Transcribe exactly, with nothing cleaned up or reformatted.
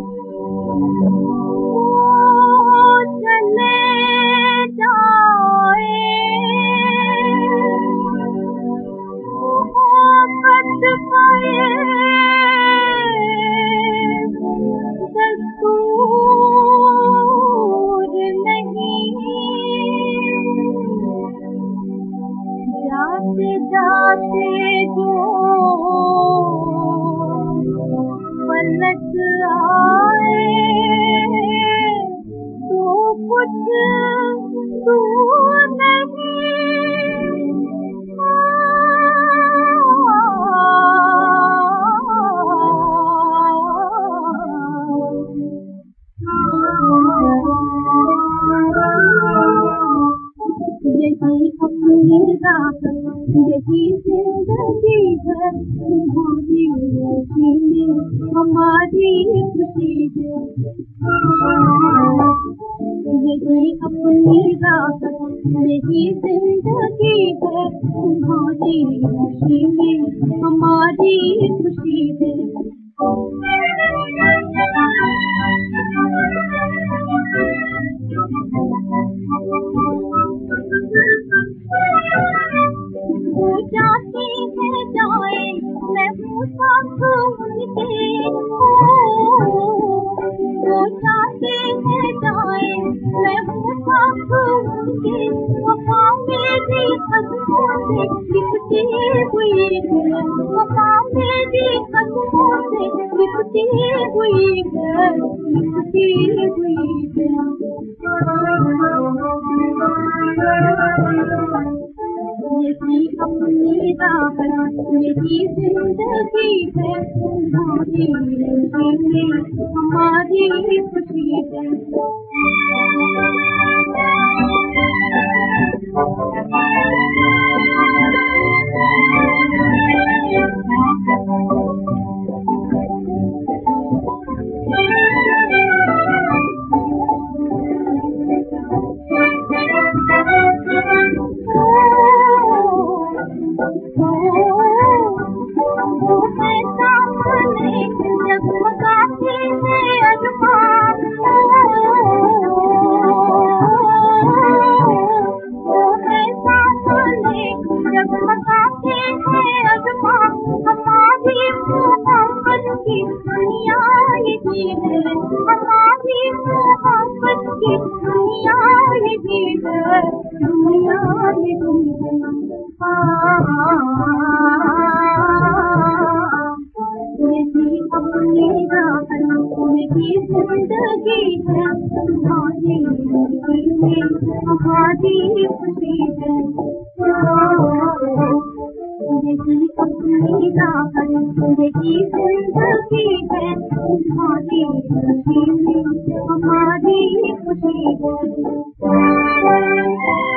जाते जो पलट आए तो कुछ तू नहीं यही अपनी राह यही जिंदगी है तुम्हारी खुशी हमारी खुशी है यही अपनी राह यही जिंदगी है तुम्हारी खुशी हमारी खुशी है वो जाते हैं जाए मैं हूँ साथ उनके वो जाते हैं जाए मैं हूँ साथ उनके वफा मेरी कदमों से लिपटी हुई है वफा मेरी कदमों से लिपटी हुई है लिपटी हुई है यही अपनी राह यही जिंदगी है तुम्हारी खुशी हमारी खुशी है हमारी खुशी है